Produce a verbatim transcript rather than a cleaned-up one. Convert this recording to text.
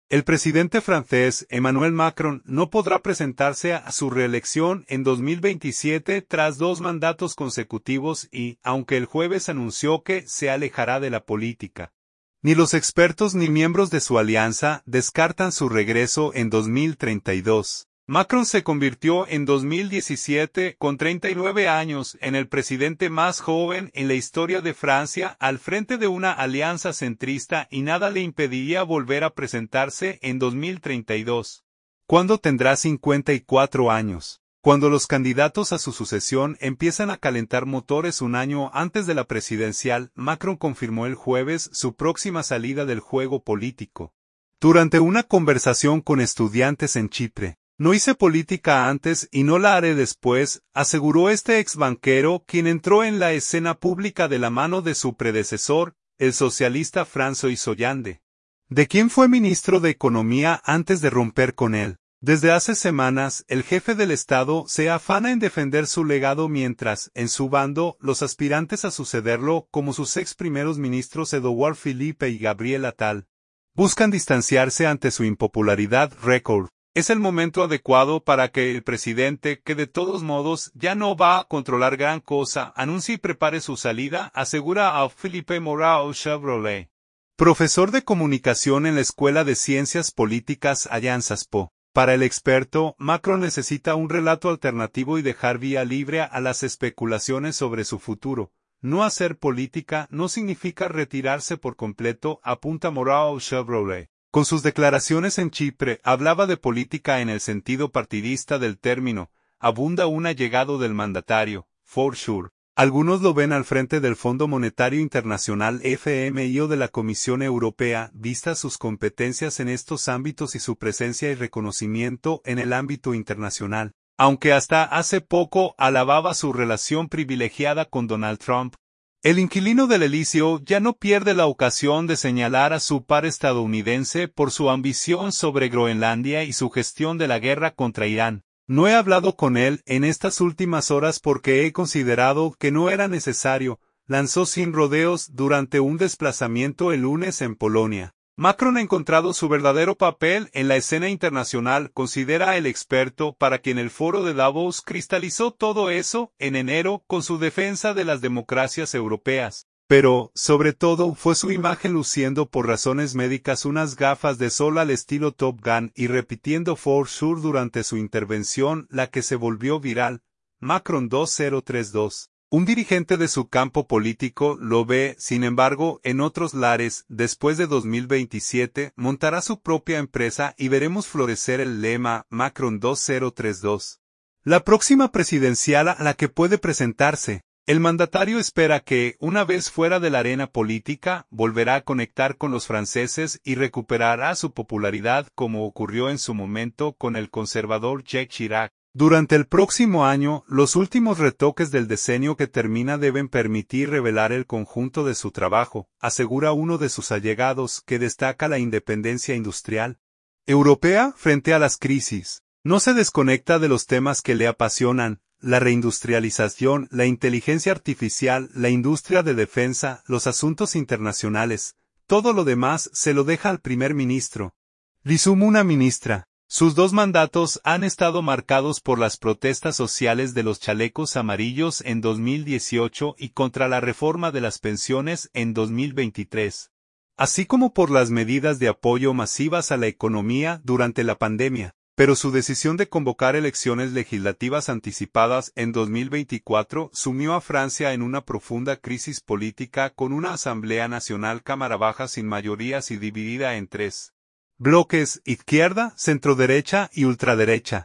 El presidente francés Emmanuel Macron no podrá presentarse a su reelección en dos mil veintisiete tras dos mandatos consecutivos y, aunque el jueves anunció que se alejará de la política, ni los expertos ni miembros de su alianza descartan su regreso en dos mil treinta y dos. Macron se convirtió en dos mil diecisiete, con treinta y nueve años, en el presidente más joven en la historia de Francia al frente de una alianza centrista y nada le impediría volver a presentarse en dos mil treinta y dos. ¿Cuándo tendrá cincuenta y cuatro años? Cuando los candidatos a su sucesión empiezan a calentar motores un año antes de la presidencial, Macron confirmó el jueves su próxima salida del juego político. Durante una conversación con estudiantes en Chipre, "No hice política antes y no la haré después", aseguró este ex banquero, quien entró en la escena pública de la mano de su predecesor, el socialista François Hollande, de quien fue ministro de Economía antes de romper con él. Desde hace semanas, el jefe del Estado se afana en defender su legado mientras, en su bando, los aspirantes a sucederlo, como sus ex primeros ministros Edouard Philippe y Gabriel Attal, buscan distanciarse ante su impopularidad récord. Es el momento adecuado para que el presidente, que de todos modos ya no va a controlar gran cosa, anuncie y prepare su salida, asegura a Philippe Morao Chevrolet, profesor de comunicación en la Escuela de Ciencias Políticas Sciences Po. Para el experto, Macron necesita un relato alternativo y dejar vía libre a las especulaciones sobre su futuro. No hacer política no significa retirarse por completo, apunta Morao Chevrolet. Con sus declaraciones en Chipre, hablaba de política en el sentido partidista del término, abunda un allegado del mandatario, for sure. Algunos lo ven al frente del Fondo Monetario Internacional F M I o de la Comisión Europea, vistas sus competencias en estos ámbitos y su presencia y reconocimiento en el ámbito internacional. Aunque hasta hace poco alababa su relación privilegiada con Donald Trump, el inquilino del Elíseo ya no pierde la ocasión de señalar a su par estadounidense por su ambición sobre Groenlandia y su gestión de la guerra contra Irán. No he hablado con él en estas últimas horas porque he considerado que no era necesario, lanzó sin rodeos durante un desplazamiento el lunes en Polonia. Macron ha encontrado su verdadero papel en la escena internacional, considera el experto, para quien el foro de Davos cristalizó todo eso en enero con su defensa de las democracias europeas. Pero, sobre todo, fue su imagen luciendo por razones médicas unas gafas de sol al estilo Top Gun y repitiendo for sure durante su intervención, la que se volvió viral. Macron dos mil treinta y dos. Un dirigente de su campo político lo ve, sin embargo, en otros lares. Después de dos mil veintisiete, montará su propia empresa y veremos florecer el lema Macron dos mil treinta y dos. La próxima presidencial a la que puede presentarse. El mandatario espera que, una vez fuera de la arena política, volverá a conectar con los franceses y recuperará su popularidad como ocurrió en su momento con el conservador Jacques Chirac. Durante el próximo año, los últimos retoques del decenio que termina deben permitir revelar el conjunto de su trabajo, asegura uno de sus allegados, que destaca la independencia industrial europea frente a las crisis. No se desconecta de los temas que le apasionan: la reindustrialización, la inteligencia artificial, la industria de defensa, los asuntos internacionales. Todo lo demás se lo deja al primer ministro. Resume una ministra. Sus dos mandatos han estado marcados por las protestas sociales de los chalecos amarillos en dos mil dieciocho y contra la reforma de las pensiones en dos mil veintitrés, así como por las medidas de apoyo masivas a la economía durante la pandemia. Pero su decisión de convocar elecciones legislativas anticipadas en dos mil veinticuatro sumió a Francia en una profunda crisis política con una Asamblea Nacional cámara baja sin mayorías y dividida en tres bloques: izquierda, centroderecha y ultraderecha.